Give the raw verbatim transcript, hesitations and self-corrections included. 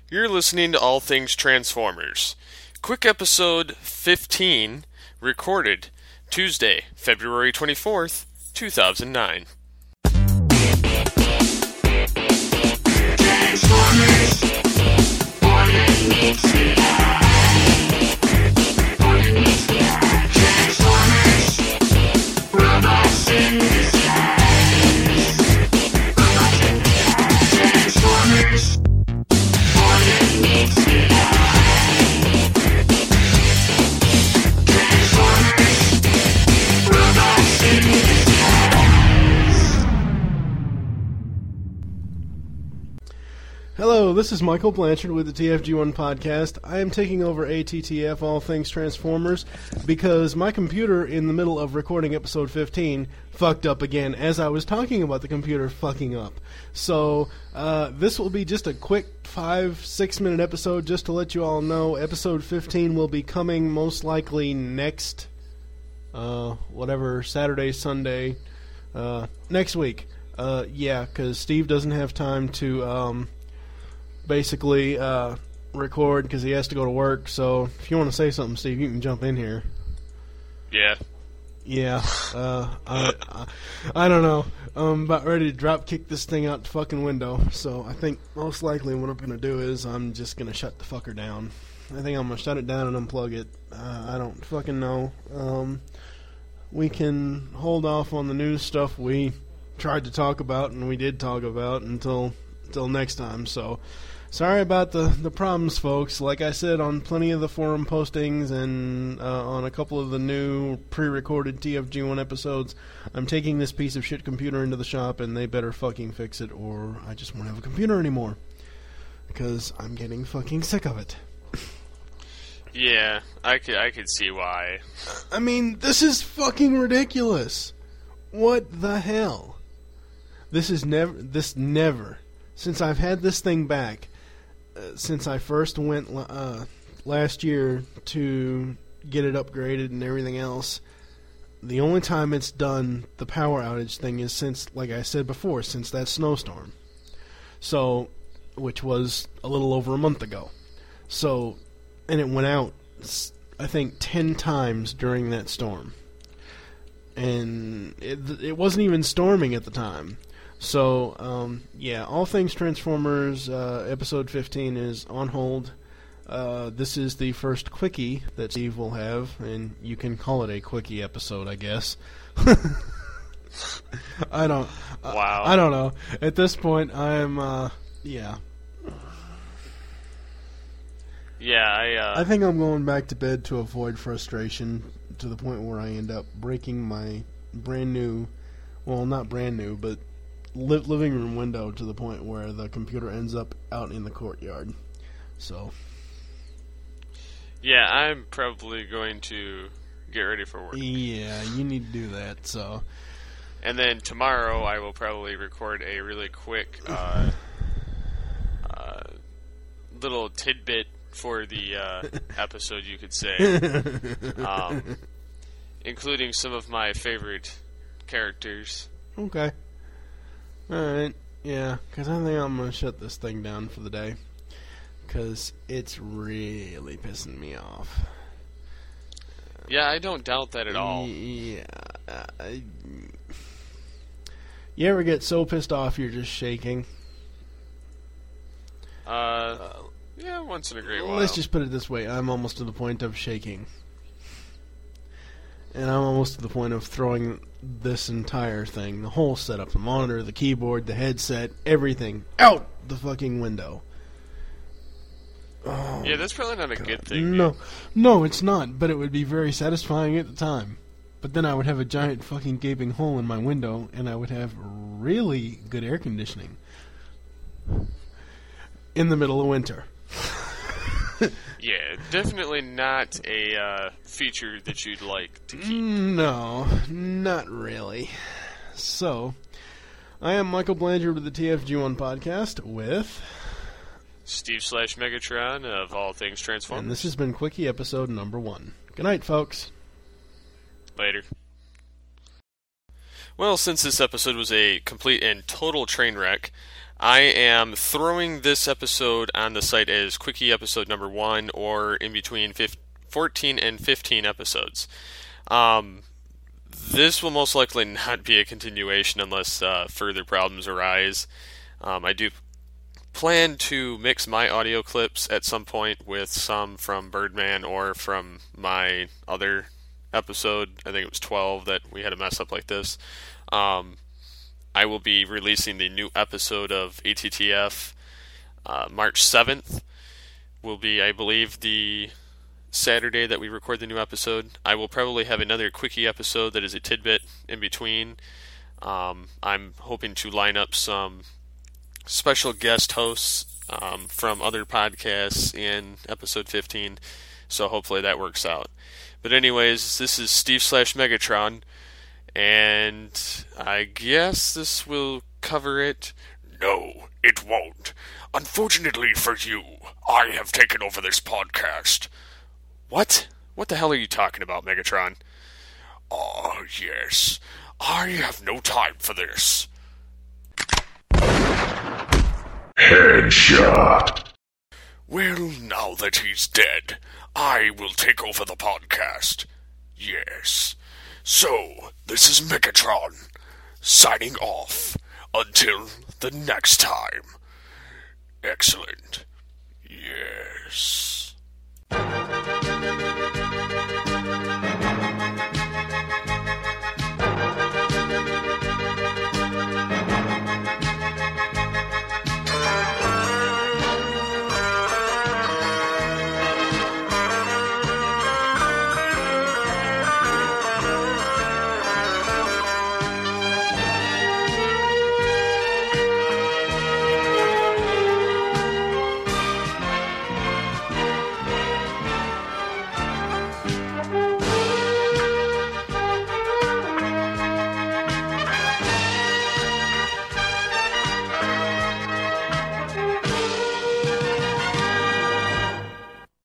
You're listening to All Things Transformers. Quick episode fifteen, recorded Tuesday, February twenty-fourth, two thousand nine. Transformers, Transformers, robots in disguise. Transformers. Hello, this is Michael Blanchard with the T F G one podcast. I am taking over A T T F, All Things Transformers, because my computer, in the middle of recording episode fifteen, fucked up again as I was talking about the computer fucking up. So, uh, this will be just a quick five, six minute episode just to let you all know. Episode fifteen will be coming most likely next, uh, whatever, Saturday, Sunday, uh, next week. Uh, yeah, because Steve doesn't have time to, um... basically uh, record because he has to go to work. So if you want to say something, Steve, you can jump in here. Yeah. Yeah. Uh, I, I, I don't know. I'm about ready to drop kick this thing out the fucking window. So I think most likely what I'm going to do is I'm just going to shut the fucker down. I think I'm going to shut it down and unplug it. Uh, I don't fucking know. Um, we can hold off on the news stuff we tried to talk about and we did talk about until until next time. So sorry about the, the problems, folks. Like I said on plenty of the forum postings and uh, on a couple of the new pre-recorded T F G one episodes, I'm taking this piece of shit computer into the shop and they better fucking fix it or I just won't have a computer anymore. Because I'm getting fucking sick of it. Yeah, I could, I could see why. I mean, this is fucking ridiculous. What the hell? This is never, this never, since I've had this thing back, uh, since I first went uh, last year to get it upgraded and everything else, the only time it's done the power outage thing is since, like I said before, since that snowstorm. So, which was a little over a month ago. So, and it went out, I think, ten times during that storm. And it, it wasn't even storming at the time. So, um, yeah, All Things Transformers, uh, episode fifteen is on hold. Uh, this is the first quickie that Steve will have, and you can call it a quickie episode, I guess. I don't... Wow. I, I don't know. At this point, I'm, uh, yeah. Yeah, I, uh... I think I'm going back to bed to avoid frustration to the point where I end up breaking my brand new... Well, not brand new, but... living room window to the point where the computer ends up out in the courtyard. So, yeah, I'm probably going to get ready for work. Yeah, you need to do that. So, and then tomorrow I will probably record a really quick uh, uh, little tidbit for the uh, episode, you could say, um, including some of my favorite characters. Okay. Alright, yeah, because I think I'm going to shut this thing down for the day. Because it's really pissing me off. Yeah, I don't doubt that at all. Yeah. I, you ever get so pissed off you're just shaking? Uh, yeah, once in a great while. Let's just put it this way. I'm almost to the point of shaking. And I'm almost to the point of throwing this entire thing, the whole setup, the monitor, the keyboard, the headset, everything, out the fucking window. Oh, yeah, that's probably not a God. good thing. No, dude. no, it's not, but it would be very satisfying at the time. But then I would have a giant fucking gaping hole in my window, and I would have really good air conditioning. In the middle of winter. Yeah, definitely not a uh, feature that you'd like to keep. No, not really. So, I am Michael Blanchard with the T F G one podcast with... Steve slash Megatron of All Things Transformers. And this has been Quickie episode number one. Good night, folks. Later. Well, since this episode was a complete and total train wreck, I am throwing this episode on the site as Quickie episode number one, or in between fourteen and fifteen episodes. Um, this will most likely not be a continuation unless uh, further problems arise. Um, I do plan to mix my audio clips at some point with some from Birdman or from my other episode. I think it was twelve that we had a mess up like this. Um, I will be releasing the new episode of A T T F uh, March seventh. Will be, I believe, the Saturday that we record the new episode. I will probably have another Quickie episode that is a tidbit in between. Um, I'm hoping to line up some special guest hosts um, from other podcasts in episode fifteen, so hopefully that works out. But anyways, this is Steve slash Megatron, and I guess this will cover it. No, it won't. Unfortunately for you, I have taken over this podcast. What? What the hell are you talking about, Megatron? Ah, yes. I have no time for this. Headshot. Well, now that he's dead, I will take over the podcast. Yes. So, this is Megatron, signing off. Until the next time. Excellent. Yes.